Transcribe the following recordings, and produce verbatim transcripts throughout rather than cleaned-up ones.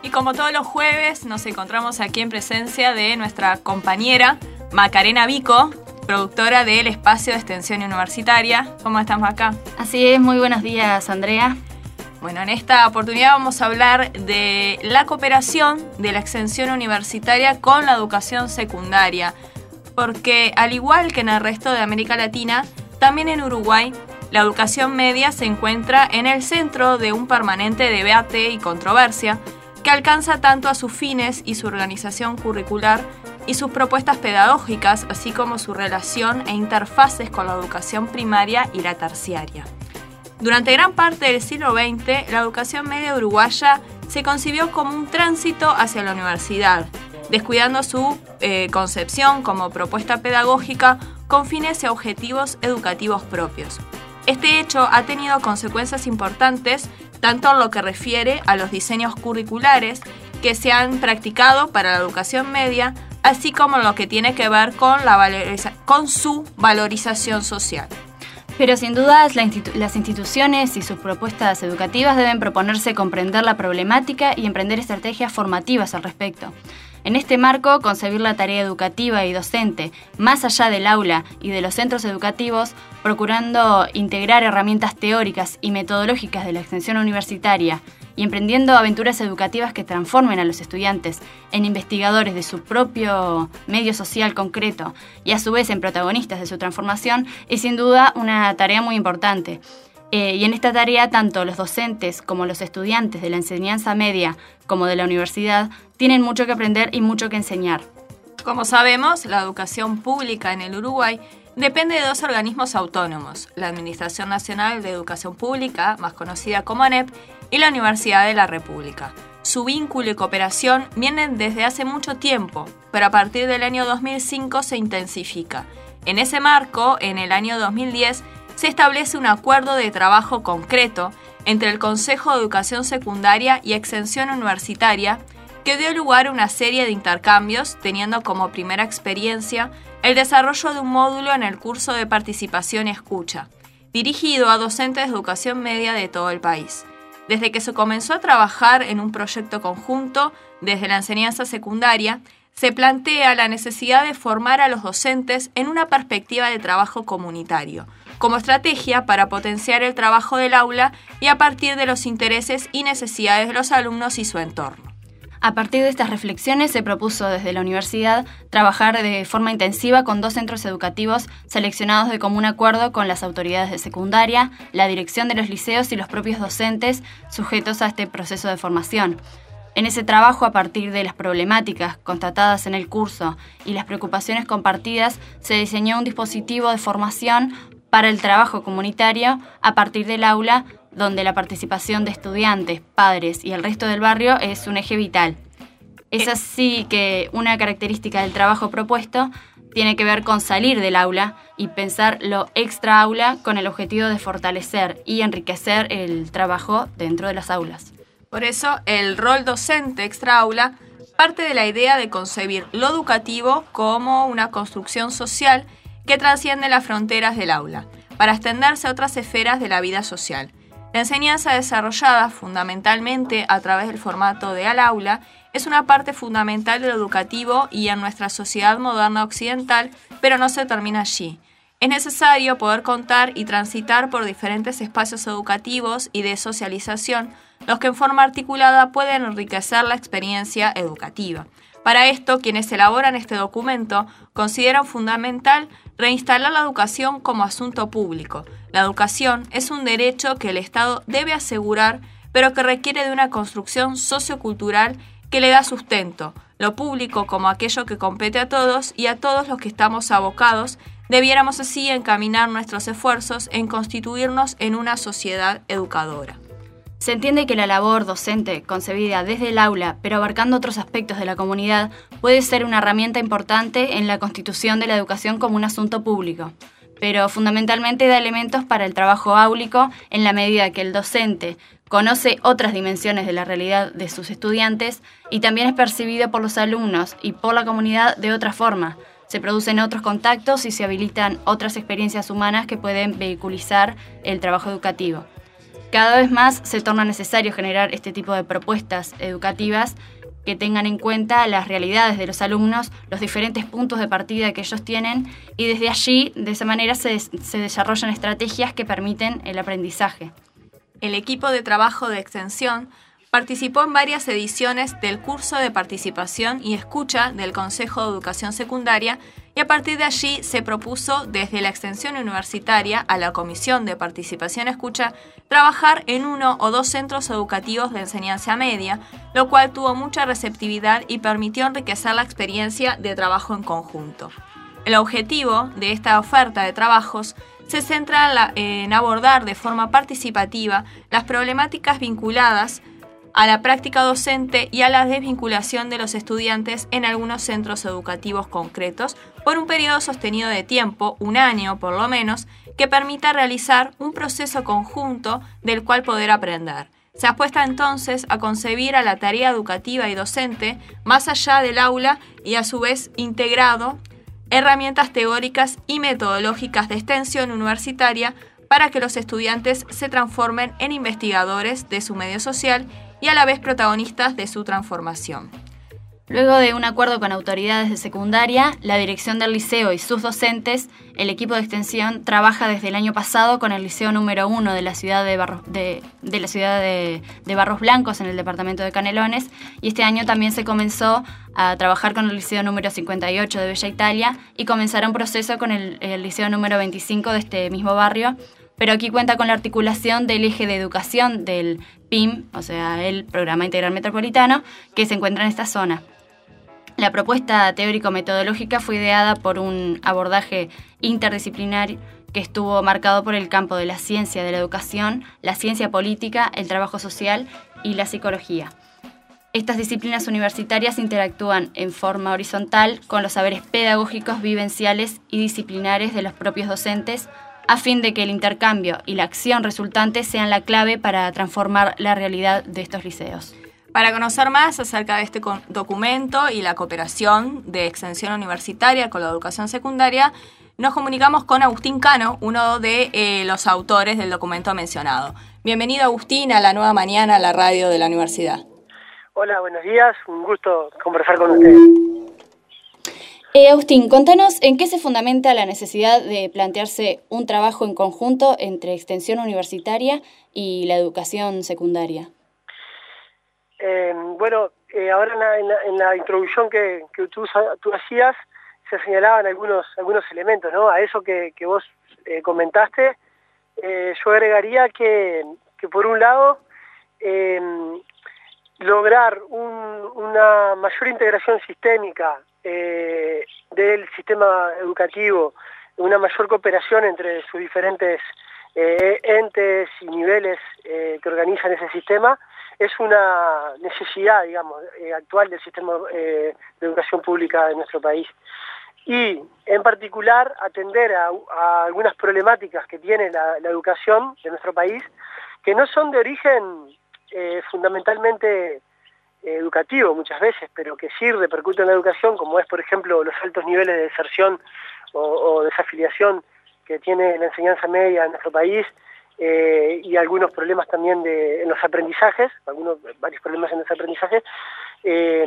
Y como todos los jueves, nos encontramos aquí en presencia de nuestra compañera Macarena Vico, productora del Espacio de Extensión Universitaria. ¿Cómo estás, Maca? Así es, muy buenos días, Andrea. Bueno, en esta oportunidad vamos a hablar de la cooperación de la extensión universitaria con la educación secundaria, porque al igual que en el resto de América Latina, también en Uruguay, la educación media se encuentra en el centro de un permanente debate y controversia que alcanza tanto a sus fines y su organización curricular y sus propuestas pedagógicas, así como su relación e interfaces con la educación primaria y la terciaria. Durante gran parte del siglo veinte, la educación media uruguaya se concibió como un tránsito hacia la universidad, descuidando su eh, concepción como propuesta pedagógica con fines y objetivos educativos propios. Este hecho ha tenido consecuencias importantes tanto en lo que refiere a los diseños curriculares que se han practicado para la educación media, así como en lo que tiene que ver con, la valoriza- con su valorización social. Pero sin dudas la institu- las instituciones y sus propuestas educativas deben proponerse comprender la problemática y emprender estrategias formativas al respecto. En este marco, concebir la tarea educativa y docente más allá del aula y de los centros educativos, procurando integrar herramientas teóricas y metodológicas de la extensión universitaria y emprendiendo aventuras educativas que transformen a los estudiantes en investigadores de su propio medio social concreto y a su vez en protagonistas de su transformación, es sin duda una tarea muy importante. Eh, y en esta tarea, tanto los docentes como los estudiantes de la enseñanza media como de la universidad tienen mucho que aprender y mucho que enseñar. Como sabemos, la educación pública en el Uruguay depende de dos organismos autónomos, la Administración Nacional de Educación Pública, más conocida como ANEP, y la Universidad de la República. Su vínculo y cooperación vienen desde hace mucho tiempo, pero a partir del año dos mil cinco se intensifica. En ese marco, en el año dos mil diez, se establece un acuerdo de trabajo concreto entre el Consejo de Educación Secundaria y Extensión Universitaria que dio lugar a una serie de intercambios, teniendo como primera experiencia el desarrollo de un módulo en el curso de participación y escucha, dirigido a docentes de educación media de todo el país. Desde que se comenzó a trabajar en un proyecto conjunto desde la enseñanza secundaria, se plantea la necesidad de formar a los docentes en una perspectiva de trabajo comunitario, como estrategia para potenciar el trabajo del aula y a partir de los intereses y necesidades de los alumnos y su entorno. A partir de estas reflexiones se propuso desde la universidad trabajar de forma intensiva con dos centros educativos seleccionados de común acuerdo con las autoridades de secundaria, la dirección de los liceos y los propios docentes sujetos a este proceso de formación. En ese trabajo, a partir de las problemáticas constatadas en el curso y las preocupaciones compartidas, se diseñó un dispositivo de formación para el trabajo comunitario a partir del aula, donde la participación de estudiantes, padres y el resto del barrio es un eje vital. Es así que una característica del trabajo propuesto tiene que ver con salir del aula y pensar lo extra aula con el objetivo de fortalecer y enriquecer el trabajo dentro de las aulas. Por eso, el rol docente extra aula parte de la idea de concebir lo educativo como una construcción social que trasciende las fronteras del aula, para extenderse a otras esferas de la vida social. La enseñanza desarrollada fundamentalmente a través del formato de al aula es una parte fundamental de lo educativo y en nuestra sociedad moderna occidental, pero no se termina allí. Es necesario poder contar y transitar por diferentes espacios educativos y de socialización, los que en forma articulada pueden enriquecer la experiencia educativa. Para esto, quienes elaboran este documento consideran fundamental reinstalar la educación como asunto público. La educación es un derecho que el Estado debe asegurar, pero que requiere de una construcción sociocultural que le da sustento. Lo público como aquello que compete a todos y a todos los que estamos abocados, debiéramos así encaminar nuestros esfuerzos en constituirnos en una sociedad educadora. Se entiende que la labor docente, concebida desde el aula, pero abarcando otros aspectos de la comunidad, puede ser una herramienta importante en la constitución de la educación como un asunto público, pero fundamentalmente da elementos para el trabajo áulico en la medida que el docente conoce otras dimensiones de la realidad de sus estudiantes y también es percibido por los alumnos y por la comunidad de otra forma. Se producen otros contactos y se habilitan otras experiencias humanas que pueden vehiculizar el trabajo educativo. Cada vez más se torna necesario generar este tipo de propuestas educativas que tengan en cuenta las realidades de los alumnos, los diferentes puntos de partida que ellos tienen, y desde allí, de esa manera, se, se desarrollan estrategias que permiten el aprendizaje. El equipo de trabajo de extensión participó en varias ediciones del curso de participación y escucha del Consejo de Educación Secundaria, y a partir de allí se propuso desde la extensión universitaria a la Comisión de Participación y Escucha trabajar en uno o dos centros educativos de enseñanza media, lo cual tuvo mucha receptividad y permitió enriquecer la experiencia de trabajo en conjunto. El objetivo de esta oferta de trabajos se centra en, la, en abordar de forma participativa las problemáticas vinculadas a la práctica docente y a la desvinculación de los estudiantes en algunos centros educativos concretos por un periodo sostenido de tiempo, un año por lo menos, que permita realizar un proceso conjunto del cual poder aprender. Se apuesta entonces a concebir a la tarea educativa y docente más allá del aula y a su vez integrado herramientas teóricas y metodológicas de extensión universitaria para que los estudiantes se transformen en investigadores de su medio social y a la vez protagonistas de su transformación. Luego de un acuerdo con autoridades de secundaria, la dirección del liceo y sus docentes, el equipo de extensión trabaja desde el año pasado con el liceo número uno de la ciudad de, Barros, de, de, la ciudad de, de Barros Blancos en el departamento de Canelones, y este año también se comenzó a trabajar con el liceo número cincuenta y ocho de Bella Italia y comenzará un proceso con el, el liceo número veinticinco de este mismo barrio, pero aquí cuenta con la articulación del eje de educación del P I M, o sea, el Programa Integral Metropolitano, que se encuentra en esta zona. La propuesta teórico-metodológica fue ideada por un abordaje interdisciplinario que estuvo marcado por el campo de la ciencia de la educación, la ciencia política, el trabajo social y la psicología. Estas disciplinas universitarias interactúan en forma horizontal con los saberes pedagógicos, vivenciales y disciplinares de los propios docentes, a fin de que el intercambio y la acción resultante sean la clave para transformar la realidad de estos liceos. Para conocer más acerca de este documento y la cooperación de extensión universitaria con la educación secundaria, nos comunicamos con Agustín Cano, uno de eh, los autores del documento mencionado. Bienvenido, Agustín, a La Nueva Mañana, a la radio de la universidad. Hola, buenos días, un gusto conversar con ustedes. Eh, Agustín, contanos en qué se fundamenta la necesidad de plantearse un trabajo en conjunto entre extensión universitaria y la educación secundaria. Eh, bueno, eh, ahora en la, en, la, en la introducción que, que tú, tú hacías se señalaban algunos algunos elementos, ¿no? A eso que, que vos eh, comentaste, eh, yo agregaría que, que por un lado eh, lograr un, una mayor integración sistémica eh, del sistema educativo, una mayor cooperación entre sus diferentes eh, entes y niveles eh, que organizan ese sistema, es una necesidad, digamos, eh, actual del sistema eh, de educación pública de nuestro país. Y, en particular, atender a, a algunas problemáticas que tiene la, la educación de nuestro país, que no son de origen eh, fundamentalmente eh, educativo muchas veces, pero que sí repercuten en la educación, como es, por ejemplo, los altos niveles de deserción o, o desafiliación que tiene la enseñanza media en nuestro país, Eh, y algunos problemas también de, en los aprendizajes, algunos varios problemas en los aprendizajes, eh,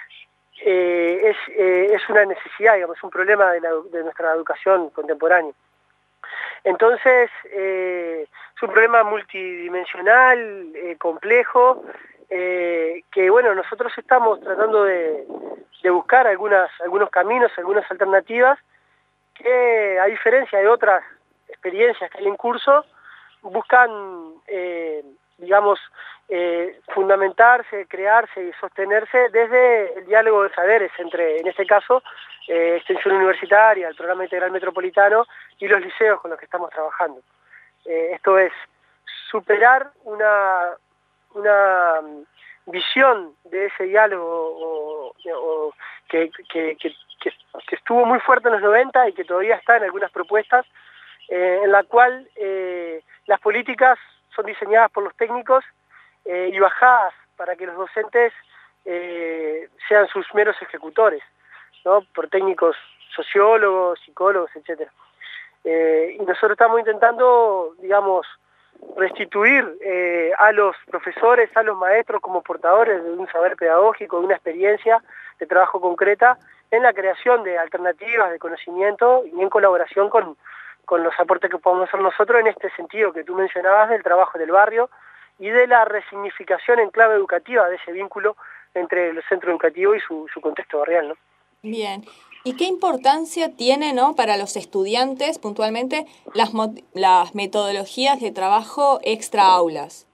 eh, es, eh, es una necesidad, digamos, es un problema de, la, de nuestra educación contemporánea. Entonces, eh, es un problema multidimensional, eh, complejo, eh, que bueno, nosotros estamos tratando de, de buscar algunas, algunos caminos, algunas alternativas, que a diferencia de otras experiencias que hay en curso, buscan, eh, digamos, eh, fundamentarse, crearse y sostenerse desde el diálogo de saberes entre, en este caso, eh, extensión universitaria, el Programa Integral Metropolitano y los liceos con los que estamos trabajando. Eh, esto es superar una, una visión de ese diálogo o, o, que, que, que, que, que estuvo muy fuerte en los noventa y que todavía está en algunas propuestas, eh, en la cual eh, las políticas son diseñadas por los técnicos eh, y bajadas para que los docentes eh, sean sus meros ejecutores, ¿no? Por técnicos sociólogos, psicólogos, etcétera. Eh, y nosotros estamos intentando, digamos, restituir eh, a los profesores, a los maestros como portadores de un saber pedagógico, de una experiencia de trabajo concreta en la creación de alternativas de conocimiento y en colaboración con, con los aportes que podemos hacer nosotros en este sentido que tú mencionabas del trabajo del barrio y de la resignificación en clave educativa de ese vínculo entre el centro educativo y su, su contexto barrial, ¿no? Bien. ¿Y qué importancia tiene, ¿no?, para los estudiantes puntualmente las, las metodologías de trabajo extra aulas?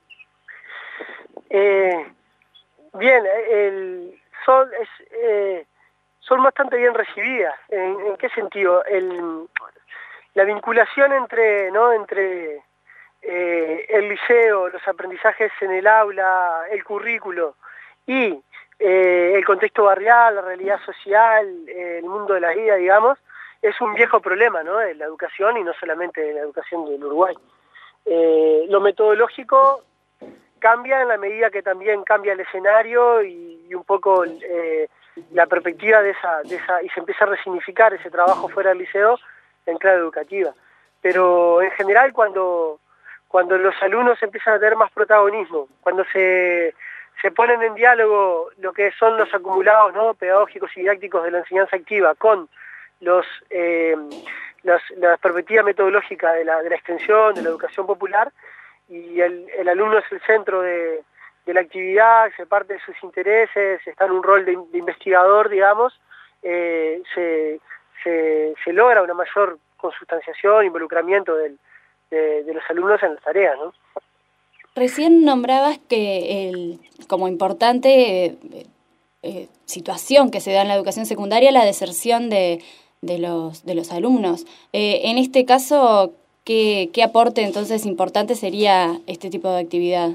Eh, bien, el, son, es, eh, son bastante bien recibidas. ¿En, en qué sentido? El, la vinculación entre, ¿no?, entre eh, el liceo, los aprendizajes en el aula, el currículo y Eh, el contexto barrial, la realidad social, eh, el mundo de la vida, digamos, es un viejo problema, ¿no?, de la educación y no solamente de la educación del Uruguay. Eh, lo metodológico cambia en la medida que también cambia el escenario y, y un poco eh, la perspectiva de esa, de esa, y se empieza a resignificar ese trabajo fuera del liceo en clave educativa. Pero en general cuando, cuando los alumnos empiezan a tener más protagonismo, cuando se... se ponen en diálogo lo que son los acumulados, ¿no?, pedagógicos y didácticos de la enseñanza activa con los, eh, los, la perspectiva metodológica de la, de la extensión, de la educación popular, y el, el alumno es el centro de, de la actividad, se parte de sus intereses, está en un rol de, de investigador, digamos, eh, se, se, se logra una mayor consustanciación, involucramiento del, de, de los alumnos en las tareas, ¿no? Recién nombrabas que el, como importante eh, eh, situación que se da en la educación secundaria, la deserción de, de, los, de los alumnos. Eh, en este caso, ¿qué, qué aporte entonces importante sería este tipo de actividad?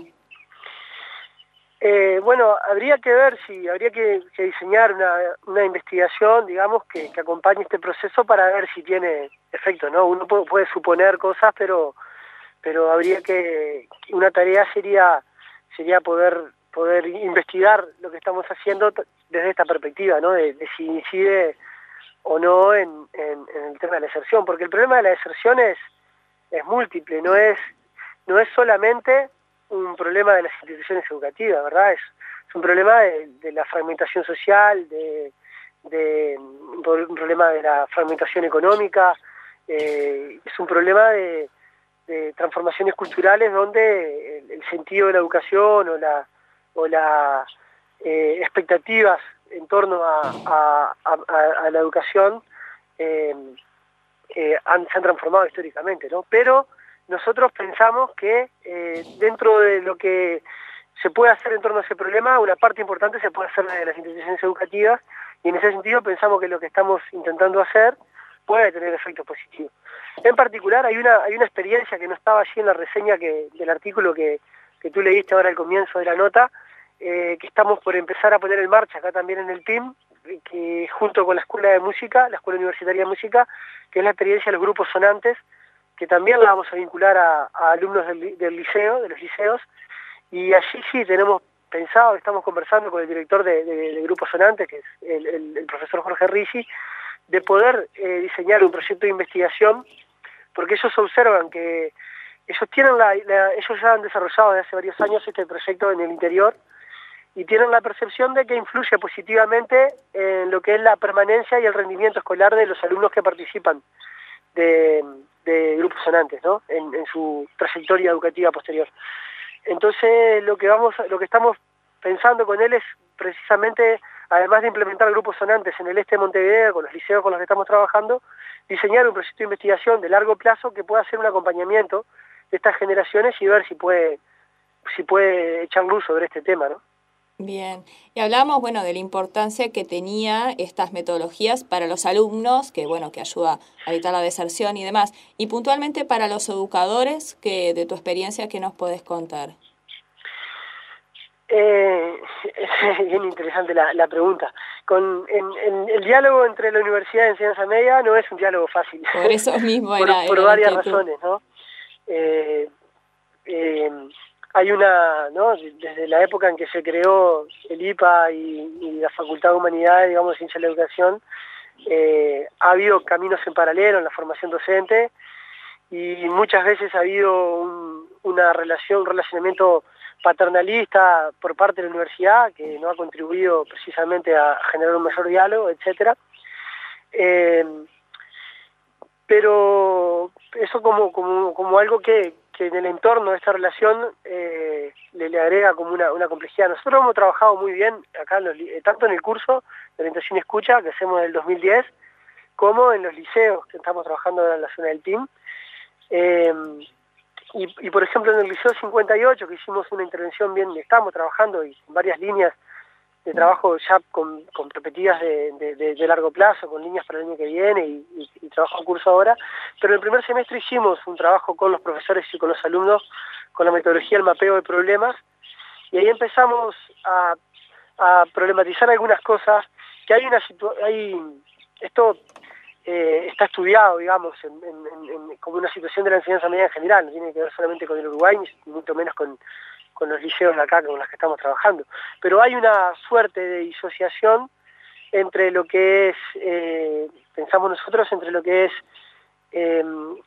Eh, bueno, habría que ver si, habría que, que diseñar una, una investigación, digamos, que, que acompañe este proceso para ver si tiene efecto, ¿no? Uno puede, puede suponer cosas, pero... pero habría que, una tarea sería sería poder poder investigar lo que estamos haciendo desde esta perspectiva, ¿no?, de, de si incide o no en, en, en el tema de la deserción, porque el problema de la deserción es, es múltiple, no es, no es solamente un problema de las instituciones educativas, ¿verdad? Es, es un problema de, de la fragmentación social, de, de un problema de la fragmentación económica, eh, es un problema de de transformaciones culturales donde el, el sentido de la educación o la o las eh, expectativas en torno a, a, a, a la educación eh, eh, han, se han transformado históricamente, ¿no? Pero nosotros pensamos que eh, dentro de lo que se puede hacer en torno a ese problema, una parte importante se puede hacer desde las instituciones educativas, y en ese sentido pensamos que lo que estamos intentando hacer puede tener efectos positivos. En particular hay una hay una experiencia que no estaba allí en la reseña que, del artículo que, que tú leíste ahora al comienzo de la nota, eh, que estamos por empezar a poner en marcha acá también en el P I M, que junto con la Escuela de Música, la Escuela Universitaria de Música, que es la experiencia de los grupos sonantes, que también la vamos a vincular a, a alumnos del, del liceo, de los liceos, y allí sí tenemos pensado, estamos conversando con el director de, de, de grupos sonantes, que es el, el, el profesor Jorge Ricci, de poder eh, diseñar un proyecto de investigación, porque ellos observan que ellos tienen la, la, ellos ya han desarrollado desde hace varios años este proyecto en el interior y tienen la percepción de que influye positivamente en lo que es la permanencia y el rendimiento escolar de los alumnos que participan de, de grupos sonantes, ¿no?, en, en su trayectoria educativa posterior. Entonces lo que vamos, lo que estamos pensando con él es precisamente, además de implementar grupos sonantes en el este de Montevideo, con los liceos con los que estamos trabajando, diseñar un proyecto de investigación de largo plazo que pueda hacer un acompañamiento de estas generaciones y ver si puede, si puede echar luz sobre este tema, ¿no? Bien, y hablamos, bueno, de la importancia que tenía estas metodologías para los alumnos, que bueno, que ayuda a evitar la deserción y demás, y puntualmente para los educadores, que de tu experiencia, ¿qué nos podés contar? Eh, es bien interesante la, la pregunta. Con en, en el diálogo entre la Universidad de Enseñanza Media no es un diálogo fácil. Por eso mismo era. por, por era varias inquietud. razones, ¿no? Eh, eh, hay una, ¿no?, desde la época en que se creó el I P A y, y la Facultad de Humanidades, digamos, Ciencia de la Educación, eh, ha habido caminos en paralelo en la formación docente y muchas veces ha habido un, una relación, un relacionamiento paternalista por parte de la universidad que no ha contribuido precisamente a generar un mayor diálogo, etcétera. Eh, pero eso como, como, como algo que, que en el entorno de esta relación eh, le, le agrega como una, una complejidad. Nosotros hemos trabajado muy bien acá, en los, tanto en el curso de orientación y escucha que hacemos en el dos mil diez, como en los liceos que estamos trabajando en la zona del P I M. Eh, y, y por ejemplo en el Liceo cincuenta y ocho, que hicimos una intervención bien, estamos trabajando y en varias líneas de trabajo ya con, con perspectivas de, de, de, de largo plazo, con líneas para el año que viene y, y, y trabajo en curso ahora, pero en el primer semestre hicimos un trabajo con los profesores y con los alumnos con la metodología del mapeo de problemas, y ahí empezamos a, a problematizar algunas cosas, que hay una situación, hay, esto eh, está estudiado, digamos, en, en, en, como una situación de la enseñanza media en general, no tiene que ver solamente con el Uruguay, ni mucho menos con con los liceos de acá con los que estamos trabajando. Pero hay una suerte de disociación entre lo que es, eh, pensamos nosotros, entre lo que es eh,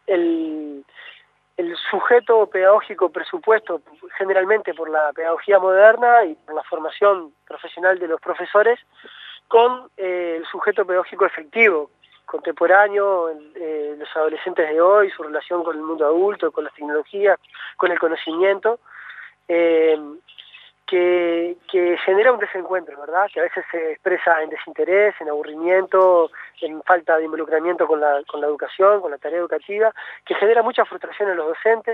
el, el sujeto pedagógico presupuesto generalmente por la pedagogía moderna y por la formación profesional de los profesores, con eh, el sujeto pedagógico efectivo, contemporáneo, eh, los adolescentes de hoy, su relación con el mundo adulto, con las tecnologías, con el conocimiento, Eh, que, que genera un desencuentro, ¿verdad? Que a veces se expresa en desinterés, en aburrimiento, en falta de involucramiento con la, con la educación, con la tarea educativa, que genera mucha frustración en los docentes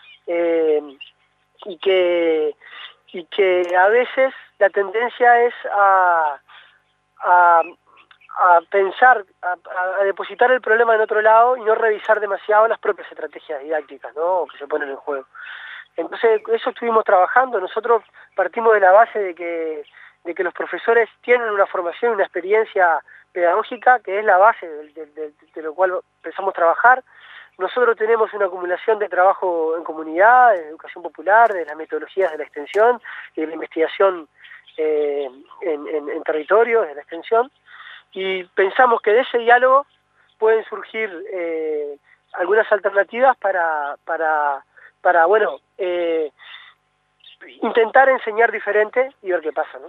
eh, y, que, y que a veces la tendencia es a, a, a pensar, a, a depositar el problema en otro lado y no revisar demasiado las propias estrategias didácticas, ¿no? Que se ponen en juego. Entonces, eso estuvimos trabajando. Nosotros partimos de la base de que, de que los profesores tienen una formación, una experiencia pedagógica, que es la base de, de, de, de lo cual empezamos a trabajar. Nosotros tenemos una acumulación de trabajo en comunidad, de educación popular, de las metodologías de la extensión y de la investigación eh, en, en, en territorios, de la extensión, y pensamos que de ese diálogo pueden surgir eh, algunas alternativas para... para para, bueno, eh, intentar enseñar diferente y ver qué pasa, ¿no?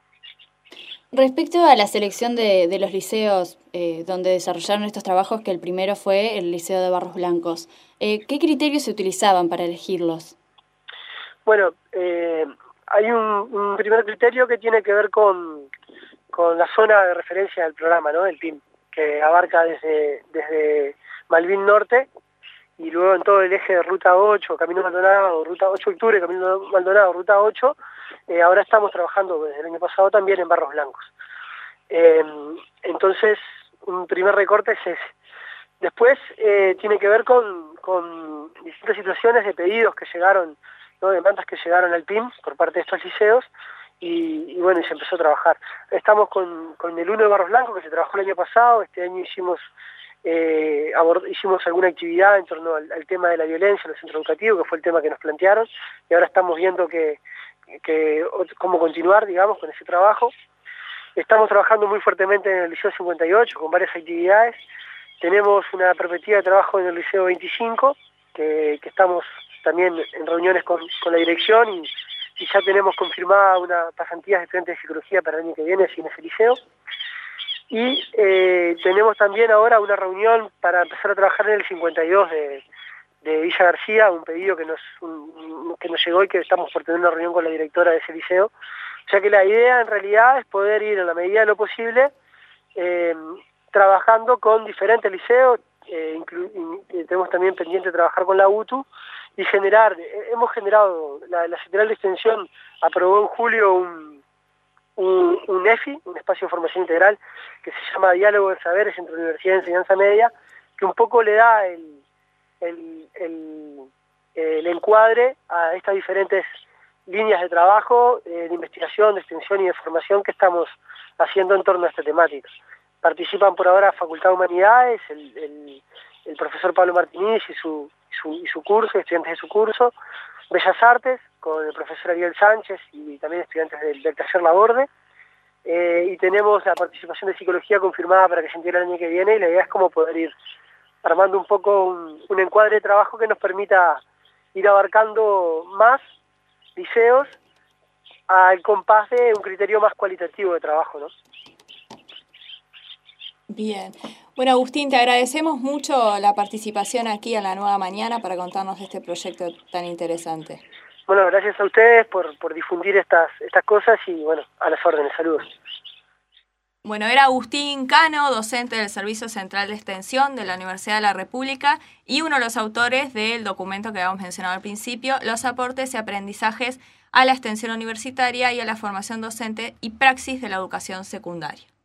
Respecto a la selección de, de los liceos eh, donde desarrollaron estos trabajos, que el primero fue el Liceo de Barros Blancos, eh, ¿qué criterios se utilizaban para elegirlos? Bueno, eh, hay un, un primer criterio que tiene que ver con, con la zona de referencia del programa, ¿no? El P I M, que abarca desde, desde Malvin Norte, y luego en todo el eje de Ruta ocho, Camino Maldonado, Ruta ocho de Octubre, Camino Maldonado, Ruta ocho, eh, ahora estamos trabajando desde el año pasado también en Barros Blancos. Eh, entonces, un primer recorte es ese. Después eh, tiene que ver con, con distintas situaciones de pedidos que llegaron, ¿no? Demandas que llegaron al P I M por parte de estos liceos, y, y bueno, y se empezó a trabajar. Estamos con, con el uno de Barros Blancos, que se trabajó el año pasado. Este año hicimos... Eh, abord, hicimos alguna actividad en torno al, al tema de la violencia en el centro educativo, que fue el tema que nos plantearon, y ahora estamos viendo que, que cómo continuar, digamos, con ese trabajo. Estamos trabajando muy fuertemente en el Liceo cincuenta y ocho, con varias actividades. Tenemos una perspectiva de trabajo en el Liceo veinticinco, que, que estamos también en reuniones con, con la dirección, y, y ya tenemos confirmada una pasantía de estudiantes de psicología para el año que viene en ese liceo. Y eh, tenemos también ahora una reunión para empezar a trabajar en el cincuenta y dos de, de Villa García, un pedido que nos, un, que nos llegó y que estamos por tener una reunión con la directora de ese liceo. O sea que la idea en realidad es poder ir en la medida de lo posible eh, trabajando con diferentes liceos. Eh, inclu, in, tenemos también pendiente trabajar con la U T U y generar, eh, hemos generado, la, la Central de Extensión aprobó en julio un Un, un E F I, un espacio de formación integral, que se llama Diálogo de Saberes entre Universidad y Enseñanza Media, que un poco le da el, el, el, el encuadre a estas diferentes líneas de trabajo, eh, de investigación, de extensión y de formación que estamos haciendo en torno a esta temática. Participan por ahora Facultad de Humanidades, el, el, el profesor Pablo Martínez y su, su, y su curso, estudiantes de su curso, Bellas Artes, con el profesor Ariel Sánchez y también estudiantes del, del taller Laborde, eh, y tenemos la participación de psicología confirmada para que se integre el año que viene, y la idea es como poder ir armando un poco un, un encuadre de trabajo que nos permita ir abarcando más liceos al compás de un criterio más cualitativo de trabajo, ¿no? Bien. Bueno, Agustín, te agradecemos mucho la participación aquí en La Nueva Mañana para contarnos de este proyecto tan interesante. Bueno, gracias a ustedes por, por difundir estas, estas cosas y, bueno, a las órdenes. Saludos. Bueno, era Agustín Cano, docente del Servicio Central de Extensión de la Universidad de la República y uno de los autores del documento que habíamos mencionado al principio, Los aportes y aprendizajes a la extensión universitaria y a la formación docente y praxis de la educación secundaria.